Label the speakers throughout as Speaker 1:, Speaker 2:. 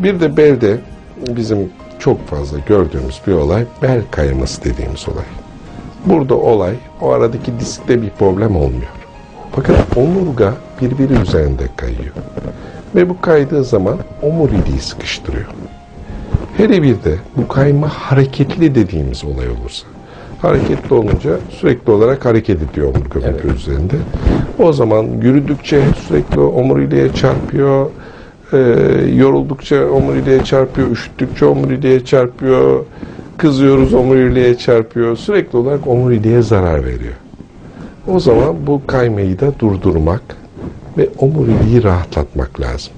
Speaker 1: Bir de belde bizim çok fazla gördüğümüz bir olay bel kayması dediğimiz olay. Burada olay o aradaki diskte bir problem olmuyor. Fakat omurga birbiri üzerinde kayıyor. Ve bu kaydığı zaman omuriliği sıkıştırıyor. Hele bir de bu kayma hareketli dediğimiz olay olursa. Hareketli olunca sürekli olarak hareket ediyor omurga üzerinde. O zaman yürüdükçe sürekli omuriliğe çarpıyor. Yoruldukça omuriliğe çarpıyor. Üşüttükçe omuriliğe çarpıyor. Kızıyoruz omuriliğe çarpıyor. Sürekli olarak omuriliğe zarar veriyor. O zaman bu kaymayı da durdurmak ve omuriliği rahatlatmak lazım.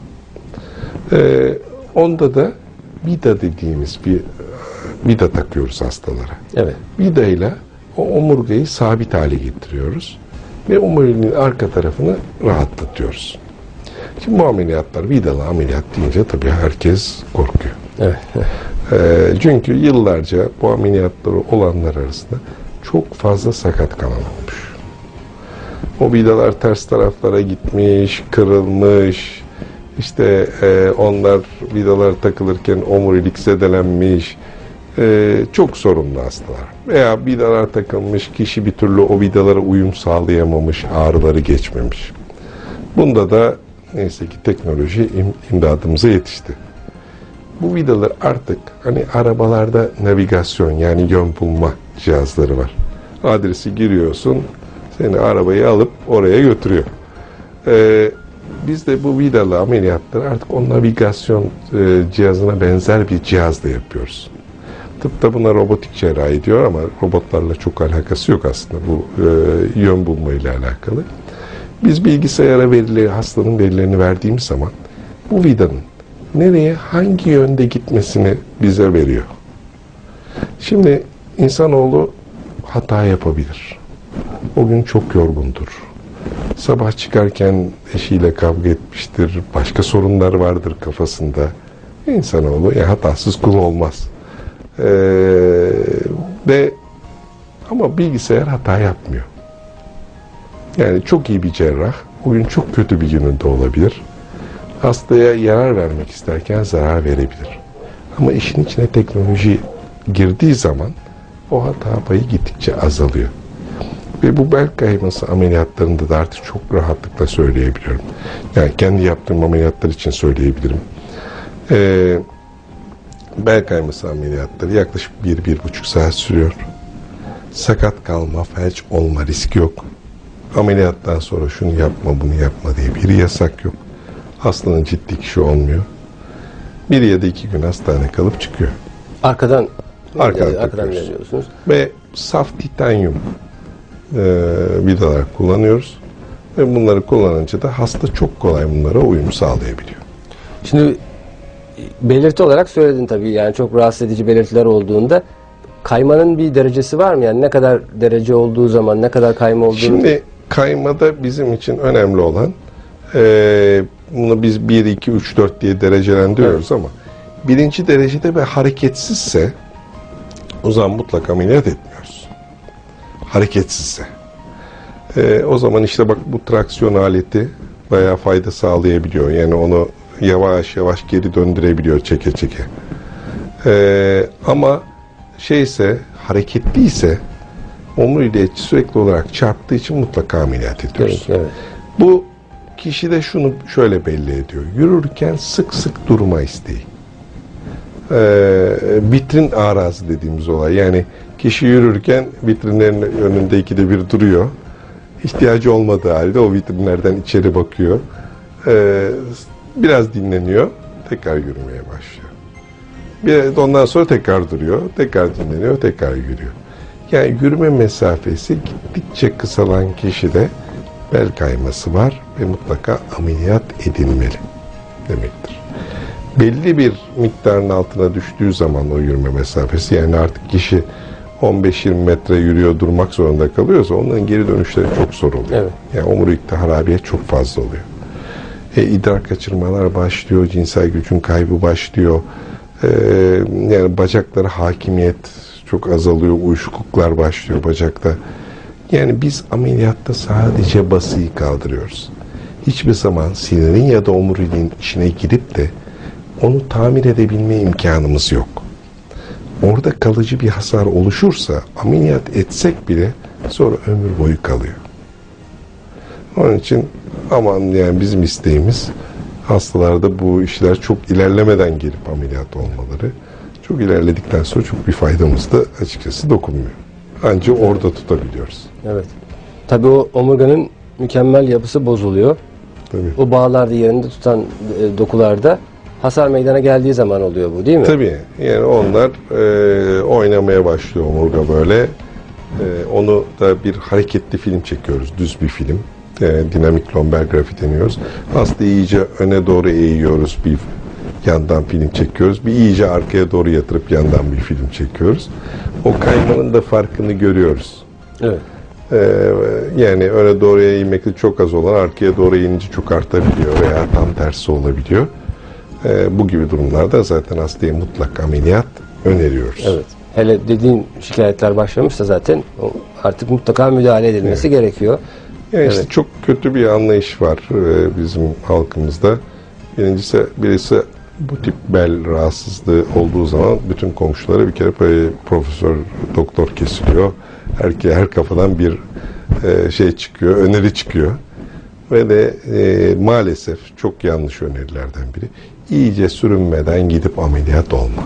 Speaker 1: Onda da vida dediğimiz bir vida takıyoruz hastalara. Evet. Vida ile o omurgayı sabit hale getiriyoruz ve omuriliğin arka tarafını rahatlatıyoruz. Şimdi bu ameliyatlar, vidalı ameliyat deyince tabii herkes korkuyor. Evet. Çünkü yıllarca bu ameliyatları olanlar arasında çok fazla sakat kalan olmuş. O vidalar ters taraflara gitmiş, kırılmış, işte onlar vidalar takılırken omurilik zedelenmiş, çok sorunlu hastalar. Veya vidalar takılmış, kişi bir türlü o vidalara uyum sağlayamamış, ağrıları geçmemiş. Bunda da neyse ki teknoloji imdadımıza yetişti. Bu vidalar artık hani arabalarda navigasyon yani yön bulma cihazları var. Adresi giriyorsun, seni arabayı alıp oraya götürüyor. Biz de bu vidalı ameliyatları artık o navigasyon cihazına benzer bir cihazla yapıyoruz. Tıpta buna robotik cerrahi diyor ama robotlarla çok alakası yok aslında bu yön bulmayla alakalı. Biz bilgisayara verileri, hastanın verilerini verdiğimiz zaman bu vidanın nereye, hangi yönde gitmesini bize veriyor. Şimdi insanoğlu hata yapabilir. O gün çok yorgundur. Sabah çıkarken eşiyle kavga etmiştir, başka sorunlar vardır kafasında. İnsanoğlu hatasız kul olmaz. Ama bilgisayar hata yapmıyor. Yani çok iyi bir cerrah, o gün çok kötü bir gününde olabilir. Hastaya yarar vermek isterken zarar verebilir. Ama işin içine teknoloji girdiği zaman o hata payı gittikçe azalıyor. Ve bu bel kayması ameliyatlarında da artık çok rahatlıkla söyleyebiliyorum. Yani kendi yaptığım ameliyatlar için söyleyebilirim. Bel kayması ameliyatları yaklaşık 1-1,5 saat sürüyor. Sakat kalma, felç olma riski yok. Ameliyattan sonra şunu yapma, bunu yapma diye bir yasak yok. Hastanın ciddi kişi olmuyor. 1 ya da 2 gün hastane kalıp çıkıyor.
Speaker 2: Arkadan
Speaker 1: veriyorsunuz. Ve saf titanyum vidalar kullanıyoruz. Ve bunları kullanınca da hasta çok kolay bunlara uyum sağlayabiliyor.
Speaker 2: Şimdi belirti olarak söyledin tabii, yani çok rahatsız edici belirtiler olduğunda kaymanın bir derecesi var mı? Yani ne kadar derece olduğu zaman, ne kadar kayma olduğu...
Speaker 1: Şimdi kaymada bizim için önemli olan bunu biz 1, 2, 3, 4 diye derecelendiriyoruz ama birinci derecede ve hareketsizse o zaman mutlaka ameliyat etmiyoruz. Hareketsizse. O zaman işte bak bu traksiyon aleti bayağı fayda sağlayabiliyor. Yani onu yavaş yavaş geri döndürebiliyor çeke çeke. Ama hareketliyse omuriliğe sürekli olarak çarptığı için mutlaka ameliyat ediyoruz. Evet. Bu kişide şunu şöyle belli ediyor. Yürürken sık sık durma isteği. Vitrin arazı dediğimiz olay. Yani kişi yürürken vitrinlerin önünde 2'de 1 duruyor. İhtiyacı olmadığı halde o vitrinlerden içeri bakıyor. Biraz dinleniyor. Tekrar yürümeye başlıyor. Ondan sonra tekrar duruyor. Tekrar dinleniyor. Tekrar yürüyor. Yani yürüme mesafesi gittikçe kısalan kişide bel kayması var ve mutlaka ameliyat edilmeli demektir. Belli bir miktarın altına düştüğü zaman o yürüme mesafesi, yani artık kişi 15-20 metre yürüyor durmak zorunda kalıyorsa onların geri dönüşleri çok zor oluyor. Evet. Yani omurilikte harabiyet çok fazla oluyor. İdrar kaçırmalar başlıyor, cinsel gücün kaybı başlıyor. Yani bacaklara hakimiyet çok azalıyor, uyuşukluklar başlıyor bacakta. Yani biz ameliyatta sadece basıyı kaldırıyoruz. Hiçbir zaman sinirin ya da omuriliğin içine girip de onu tamir edebilme imkanımız yok. Orada kalıcı bir hasar oluşursa ameliyat etsek bile sonra ömür boyu kalıyor. Onun için aman yani bizim isteğimiz hastalarda bu işler çok ilerlemeden gelip ameliyat olmaları. Çok ilerledikten sonra çok bir faydamız da açıkçası dokunmuyor. Ancak orada tutabiliyoruz.
Speaker 2: Evet. Tabii o omurganın mükemmel yapısı bozuluyor.
Speaker 1: Tabii.
Speaker 2: O bağlarda yerinde tutan dokularda hasar meydana geldiği zaman oluyor bu, değil mi?
Speaker 1: Tabii. Yani onlar oynamaya başlıyor omurga böyle. Onu da bir hareketli film çekiyoruz. Düz bir film. Dinamik lomber grafi deniyoruz. Hastayı iyice öne doğru eğiyoruz. Bir yandan film çekiyoruz. Bir iyice arkaya doğru yatırıp yandan bir film çekiyoruz. O kaymanın da farkını görüyoruz.
Speaker 2: Evet.
Speaker 1: Yani öne doğru eğilmekte çok az olan arkaya doğru eğilince çok artabiliyor veya tam tersi olabiliyor. Bu gibi durumlarda zaten hastaya mutlak ameliyat öneriyoruz.
Speaker 2: Evet. Hele dediğin şikayetler başlamışsa zaten artık mutlaka müdahale edilmesi gerekiyor.
Speaker 1: Yani işte çok kötü bir anlayış var bizim halkımızda. Birisi bu tip bel rahatsızlığı olduğu zaman bütün komşulara bir kere profesör, doktor kesiliyor. Her kafadan bir şey çıkıyor, öneri çıkıyor. Ve de maalesef çok yanlış önerilerden biri. İyice sürünmeden gidip ameliyat olma.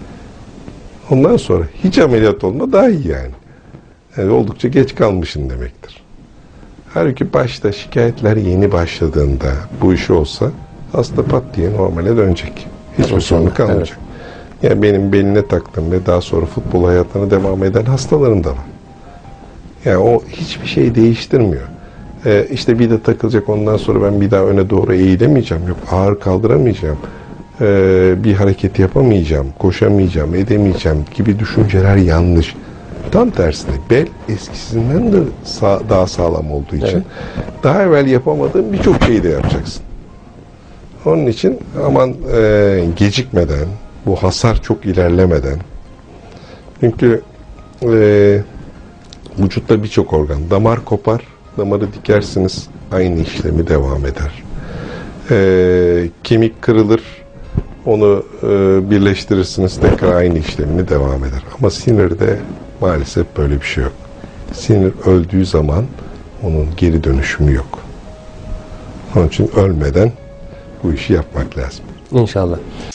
Speaker 1: Ondan sonra hiç ameliyat olma daha iyi yani. Yani oldukça geç kalmışsın demektir. Halbuki başta şikayetler yeni başladığında bu iş olsa hasta pat diye normale dönecek. Hiçbir sorunu kalmayacak. Evet. Yani benim beline taktığım ve daha sonra futbol hayatına devam eden hastalarım da var. Yani o hiçbir şey değiştirmiyor. İşte bir de takılacak, ondan sonra ben bir daha öne doğru eğilemeyeceğim. Yok, ağır kaldıramayacağım. Bir hareket yapamayacağım, koşamayacağım, edemeyeceğim gibi düşünceler yanlış. Tam tersine bel eskisinden de daha sağlam olduğu için daha evvel yapamadığın birçok şeyi de yapacaksın. Onun için aman gecikmeden, bu hasar çok ilerlemeden, çünkü vücutta birçok organ, damar kopar, damarı dikersiniz, aynı işlemi devam eder. Kemik kırılır, onu birleştirirsiniz, tekrar aynı işlemini devam eder. Ama sinirde maalesef böyle bir şey yok. Sinir öldüğü zaman onun geri dönüşümü yok. Onun için ölmeden bu işi yapmak lazım.
Speaker 2: İnşallah.